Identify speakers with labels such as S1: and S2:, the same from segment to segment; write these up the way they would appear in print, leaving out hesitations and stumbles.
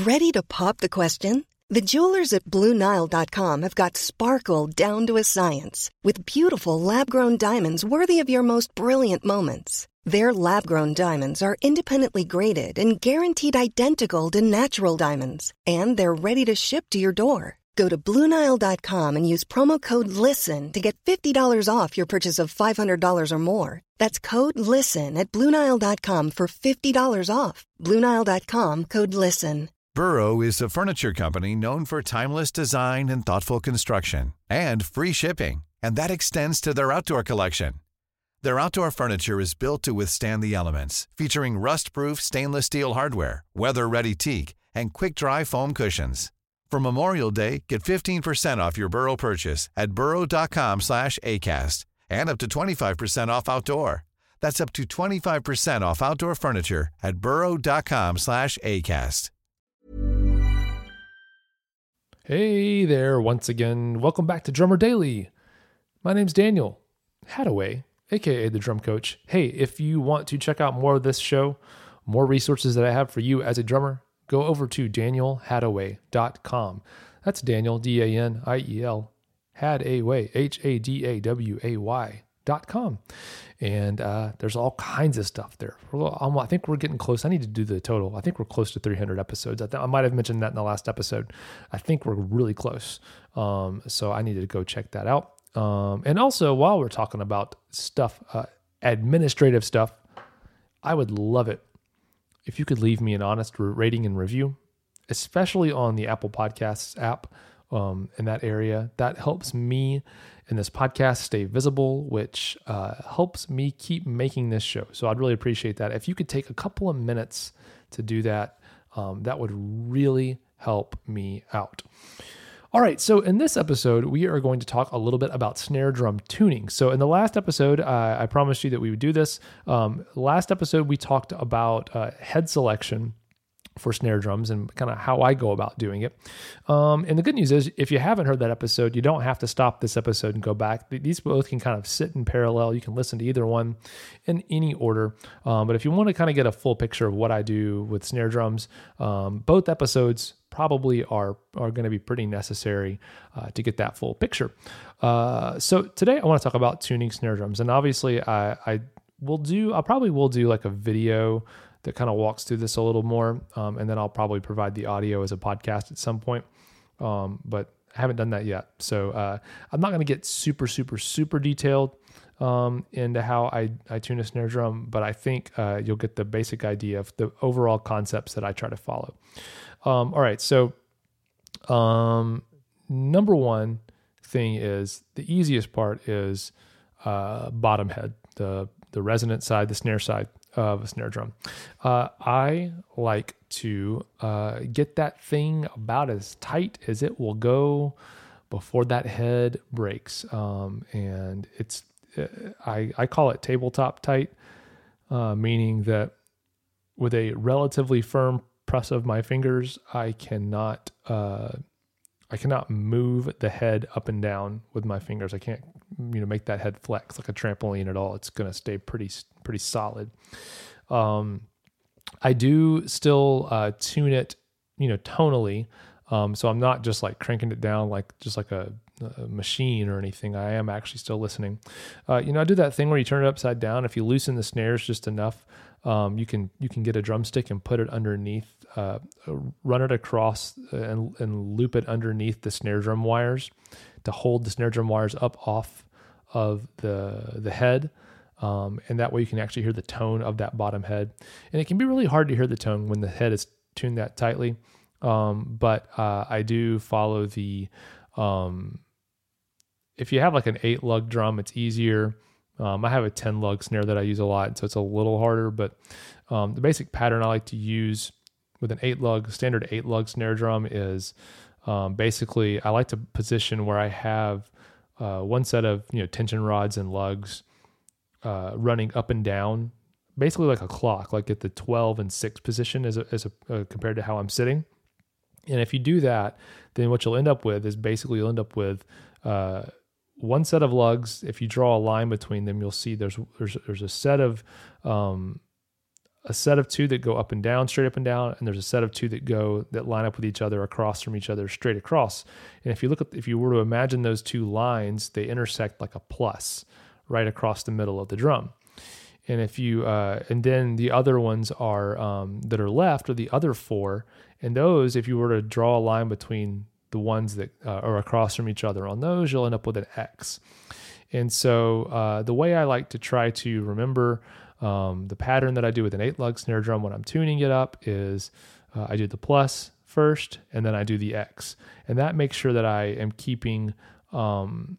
S1: Ready to pop the question? The jewelers at BlueNile.com have got sparkle down to a science with beautiful lab-grown diamonds worthy of your most brilliant moments. Their lab-grown diamonds are independently graded and guaranteed identical to natural diamonds, and they're ready to ship to your door. Go to BlueNile.com and use promo code LISTEN to get $50 off your purchase of $500 or more. That's code LISTEN at BlueNile.com for $50 off. BlueNile.com, code LISTEN.
S2: Burrow is a furniture company known for timeless design and thoughtful construction, and free shipping, and that extends to their outdoor collection. Their outdoor furniture is built to withstand the elements, featuring rust-proof stainless steel hardware, weather-ready teak, and quick-dry foam cushions. For Memorial Day, get 15% off your Burrow purchase at burrow.com/ACAST and up to 25% off outdoor. That's up to 25% off outdoor furniture at burrow.com/ACAST.
S3: Hey there once again. Welcome back to Drummer Daily. My name's Daniel Hadaway, aka the Drum Coach. Hey, if you want to check out more of this show, more resources that I have for you as a drummer, go over to danielhadaway.com. That's Daniel, D-A-N-I-E-L, Hadaway, Hadaway.com. And there's all kinds of stuff there. I think we're getting close. I need to do the total. I think we're close to 300 episodes. I might have mentioned that in the last episode. I think we're really close. So I needed to go check that out. And also, while we're talking about stuff, administrative stuff, I would love it if you could leave me an honest rating and review, especially on the Apple Podcasts app in that area. That helps me and this podcast stay visible, which helps me keep making this show. So I'd really appreciate that. If you could take a couple of minutes to do that, that would really help me out. All right, so in this episode, we are going to talk a little bit about snare drum tuning. So in the last episode, I promised you that we would do this. Last episode, we talked about head selection for snare drums and kind of how I go about doing it. And the good news is, if you haven't heard that episode, you don't have to stop this episode and go back. These both can kind of sit in parallel. You can listen to either one in any order. But if you want to kind of get a full picture of what I do with snare drums, both episodes probably are going to be pretty necessary to get that full picture. So today I want to talk about tuning snare drums. And obviously I probably will do like a video that kind of walks through this a little more. And then I'll probably provide the audio as a podcast at some point. But I haven't done that yet. So I'm not going to get super detailed into how I tune a snare drum, but I think you'll get the basic idea of the overall concepts that I try to follow. All right. So number one thing is, the easiest part is bottom head, the resonant side, the snare side of a snare drum. I like to get that thing about as tight as it will go before that head breaks. And it's I call it tabletop tight, meaning that with a relatively firm press of my fingers, I cannot move the head up and down with my fingers. I can't, make that head flex like a trampoline at all. It's going to stay pretty solid. I do still tune it, tonally. So I'm not just like cranking it down like a machine or anything. I am actually still listening. I do that thing where you turn it upside down. If you loosen the snares just enough, you can get a drumstick and put it underneath, run it across and loop it underneath the snare drum wires to hold the snare drum wires up off of the head. And that way you can actually hear the tone of that bottom head. And it can be really hard to hear the tone when the head is tuned that tightly. But I do follow the, if you have like an 8-lug drum, it's easier. I have a 10-lug snare that I use a lot, so it's a little harder, but the basic pattern I like to use with an standard 8-lug snare drum is basically I like to position where I have one set of tension rods and lugs running up and down, basically like a clock, like at the 12 and 6 position as compared to how I'm sitting. And if you do that, then what you'll end up with is basically you'll end up with one set of lugs. If you draw a line between them, you'll see there's a set of a set of two that go up and down, straight up and down, and there's a set of two that line up with each other across from each other, straight across. And if you were to imagine those two lines, they intersect like a plus right across the middle of the drum. And and then the other ones are that are left are the other four. And those, if you were to draw a line between the ones that are across from each other on those, you'll end up with an X. And so the way I like to try to remember the pattern that I do with an 8-lug snare drum when I'm tuning it up is I do the plus first, and then I do the X. And that makes sure that I am I'm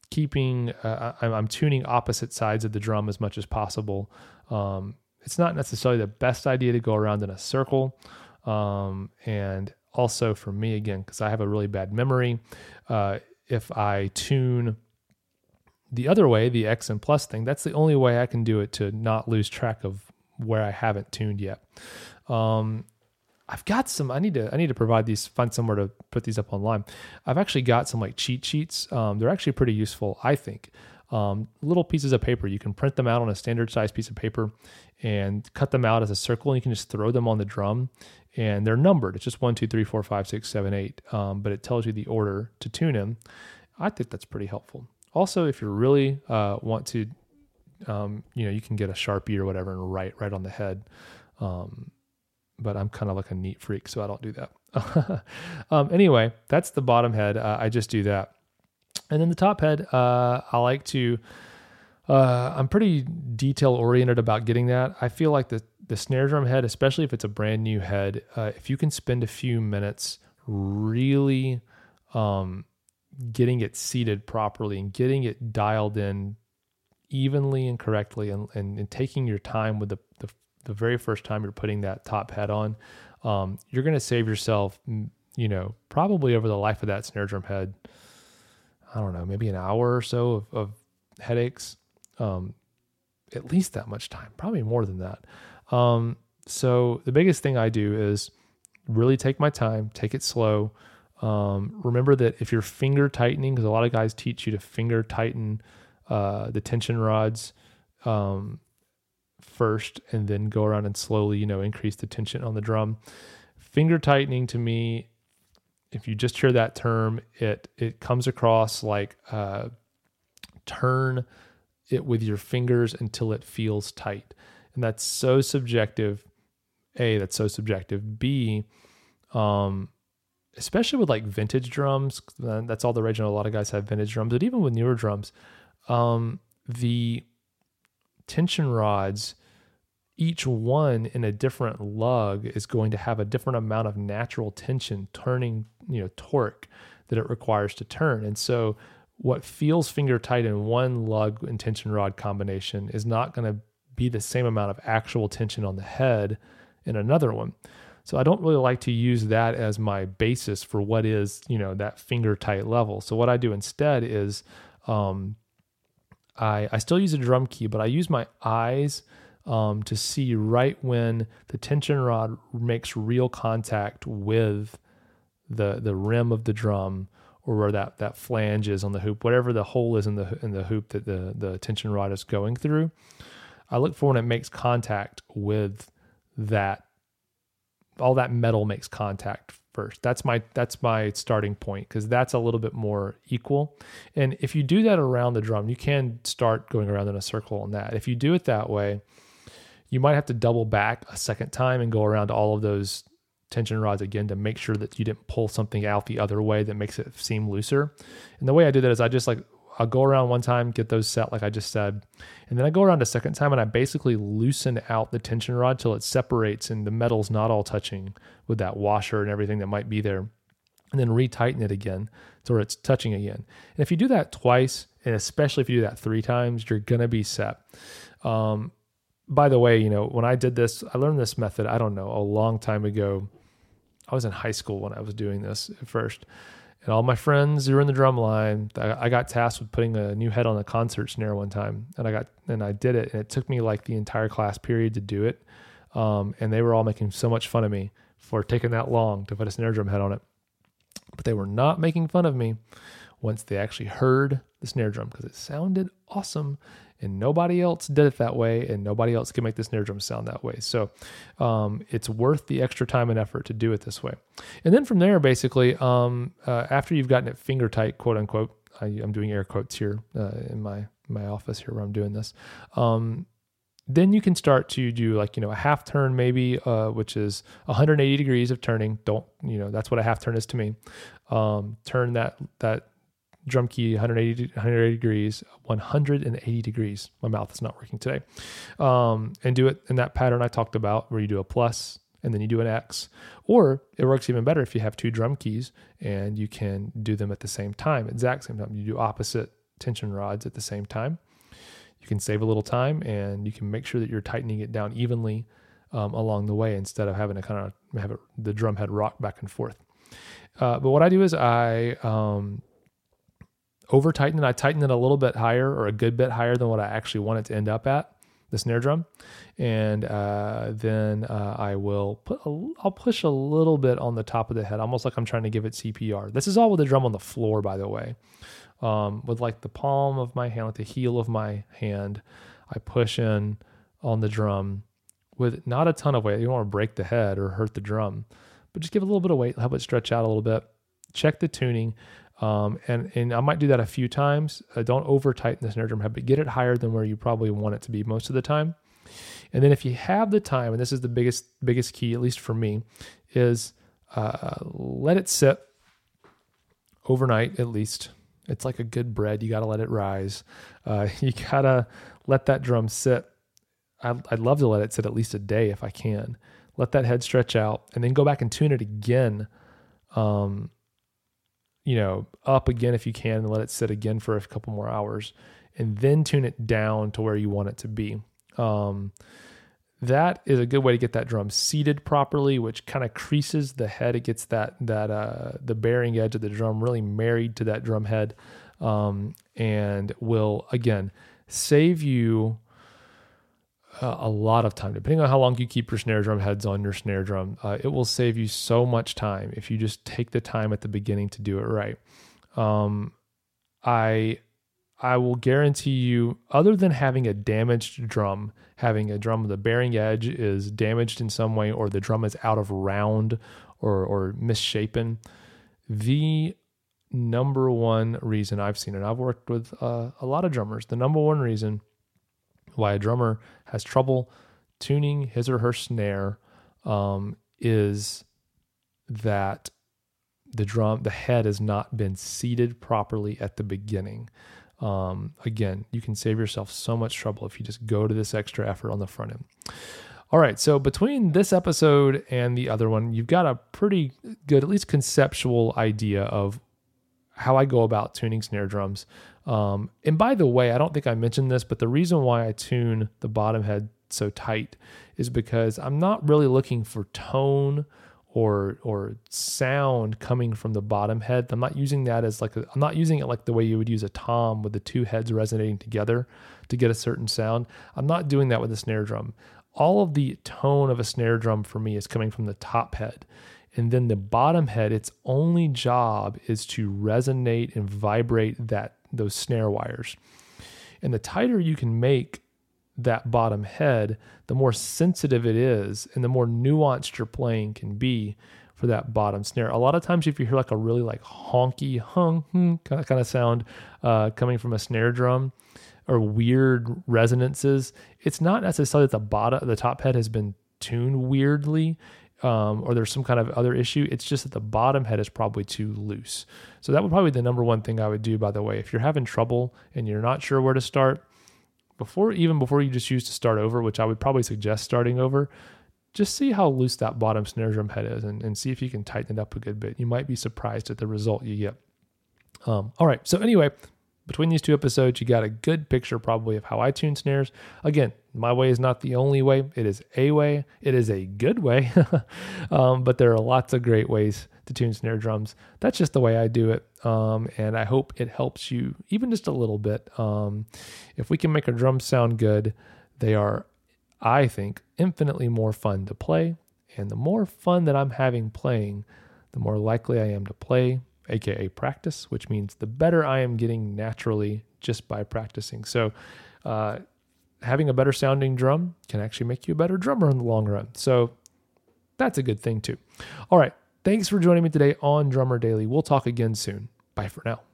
S3: tuning opposite sides of the drum as much as possible. It's not necessarily the best idea to go around in a circle. And also for me, again, because I have a really bad memory, if I tune the other way, the X and plus thing, that's the only way I can do it to not lose track of where I haven't tuned yet. I've got some, I need to find somewhere to put these up online. I've actually got some like cheat sheets. They're actually pretty useful, I think. Little pieces of paper. You can print them out on a standard size piece of paper and cut them out as a circle, and you can just throw them on the drum, and they're numbered. It's just 1, 2, 3, 4, 5, 6, 7, 8. But it tells you the order to tune them. I think that's pretty helpful. Also, if you really want to, you can get a Sharpie or whatever and write right on the head. But I'm kind of like a neat freak, so I don't do that. Anyway, that's the bottom head. I just do that. And then the top head, I like to, I'm pretty detail oriented about getting that. I feel like the snare drum head, especially if it's a brand new head, if you can spend a few minutes really getting it seated properly and getting it dialed in evenly and correctly, and taking your time with the very first time you're putting that top head on, you're going to save yourself, probably over the life of that snare drum head, I don't know, maybe an hour or so of headaches, at least that much time, probably more than that. So the biggest thing I do is really take my time, take it slow. Remember that if you're finger tightening, because a lot of guys teach you to finger tighten the tension rods first, and then go around and slowly, increase the tension on the drum. Finger tightening, to me, if you just hear that term, it comes across like turn it with your fingers until it feels tight. And that's so subjective. A, that's so subjective. B, especially with like vintage drums, that's all the rage. A lot of guys have vintage drums, but even with newer drums, the tension rods, each one in a different lug is going to have a different amount of natural tension, turning, torque that it requires to turn. And so what feels finger tight in one lug and tension rod combination is not going to be the same amount of actual tension on the head in another one. So I don't really like to use that as my basis for what is, that finger tight level. So what I do instead is, I still use a drum key, but I use my eyes to see right when the tension rod makes real contact with the rim of the drum, or where that flange is on the hoop, whatever the hole is in the hoop that the tension rod is going through. I look for when it makes contact with that, all that metal makes contact first. That's my starting point, because that's a little bit more equal. And if you do that around the drum, you can start going around in a circle on that. If you do it that way, you might have to double back a second time and go around all of those tension rods again to make sure that you didn't pull something out the other way that makes it seem looser. And the way I do that is I'll go around one time, get those set like I just said, and then I go around a second time and I basically loosen out the tension rod till it separates and the metal's not all touching with that washer and everything that might be there, and then retighten it again so it's touching again. And if you do that twice, and especially if you do that 3 times, you're going to be set. By the way, when I did this, I learned this method, I don't know, a long time ago. I was in high school when I was doing this at first. And all my friends who were in the drum line, I got tasked with putting a new head on a concert snare one time. And I did it. And it took me like the entire class period to do it. And they were all making so much fun of me for taking that long to put a snare drum head on it. But they were not making fun of me once they actually heard the snare drum, because it sounded awesome. and nobody else did it that way, and nobody else can make the snare drum sound that way. So it's worth the extra time and effort to do it this way. And then from there, basically, after you've gotten it finger tight, quote unquote, I'm doing air quotes here in my office here where I'm doing this. Then you can start to do like, a half turn maybe, which is 180 degrees of turning. That's what a half turn is to me. Turn that drum key 180 degrees, 180 degrees. My mouth is not working today. And do it in that pattern I talked about where you do a plus and then you do an X. Or it works even better if you have two drum keys and you can do them at the same time, exact same time. You do opposite tension rods at the same time. You can save a little time and you can make sure that you're tightening it down evenly along the way instead of having to kind of have the drum head rock back and forth. But what I do is I over tighten it. I tighten it a little bit higher or a good bit higher than what I actually want it to end up at, the snare drum. And then I'll push a little bit on the top of the head, almost like I'm trying to give it CPR. This is all with the drum on the floor, by the way. With like the palm of my hand, like the heel of my hand, I push in on the drum with not a ton of weight. You don't want to break the head or hurt the drum, but just give it a little bit of weight, help it stretch out a little bit. Check the tuning. And I might do that a few times. Don't over tighten the snare drum head, but get it higher than where you probably want it to be most of the time. And then if you have the time, and this is the biggest key, at least for me, is let it sit overnight at least. It's like a good bread. You got to let it rise. You got to let that drum sit. I'd love to let it sit at least a day if I can. Let that head stretch out and then go back and tune it again. Up again if you can, and let it sit again for a couple more hours, and then tune it down to where you want it to be. That is a good way to get that drum seated properly, which kind of creases the head. It gets the bearing edge of the drum really married to that drum head, and will again save you a lot of time. Depending on how long you keep your snare drum heads on your snare drum, it will save you so much time if you just take the time at the beginning to do it right. I will guarantee you, other than having a damaged drum, having a drum with the bearing edge is damaged in some way, or the drum is out of round or misshapen, the number one reason I've seen, and I've worked with a lot of drummers, the number one reason why a drummer has trouble tuning his or her snare is that the head has not been seated properly at the beginning. Again, you can save yourself so much trouble if you just go to this extra effort on the front end. All right, so between this episode and the other one, you've got a pretty good, at least conceptual idea of how I go about tuning snare drums. And by the way, I don't think I mentioned this, but the reason why I tune the bottom head so tight is because I'm not really looking for tone or sound coming from the bottom head. I'm not using that as I'm not using it like the way you would use a tom with the two heads resonating together to get a certain sound. I'm not doing that with a snare drum. All of the tone of a snare drum for me is coming from the top head. And then the bottom head, its only job is to resonate and vibrate those snare wires. And the tighter you can make that bottom head, the more sensitive it is and the more nuanced your playing can be for that bottom snare. A lot of times if you hear like a really like honky kind of sound coming from a snare drum or weird resonances, it's not necessarily that the top head has been tuned weirdly, or there's some kind of other issue. It's just that the bottom head is probably too loose. So that would probably be the number one thing I would do, by the way. If you're having trouble and you're not sure where to start, before you just choose to start over, which I would probably suggest starting over, just see how loose that bottom snare drum head is and see if you can tighten it up a good bit. You might be surprised at the result you get. All right. So anyway, between these two episodes, you got a good picture probably of how I tune snares. Again, my way is not the only way. It is a way. It is a good way. But there are lots of great ways to tune snare drums. That's just the way I do it. And I hope it helps you even just a little bit. If we can make our drums sound good, they are, I think, infinitely more fun to play. And the more fun that I'm having playing, the more likely I am to play, aka practice, which means the better I am getting naturally just by practicing. So Having a better sounding drum can actually make you a better drummer in the long run. So that's a good thing too. All right. Thanks for joining me today on Drummer Daily. We'll talk again soon. Bye for now.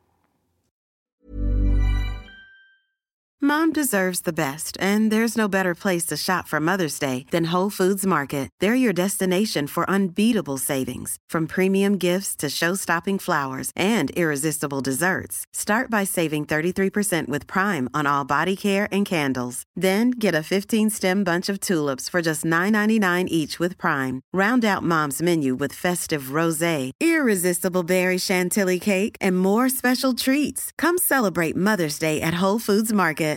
S4: Mom deserves the best, and there's no better place to shop for Mother's Day than Whole Foods Market. They're your destination for unbeatable savings, from premium gifts to show-stopping flowers and irresistible desserts. Start by saving 33% with Prime on all body care and candles. Then get a 15-stem bunch of tulips for just $9.99 each with Prime. Round out Mom's menu with festive rosé, irresistible berry chantilly cake, and more special treats. Come celebrate Mother's Day at Whole Foods Market.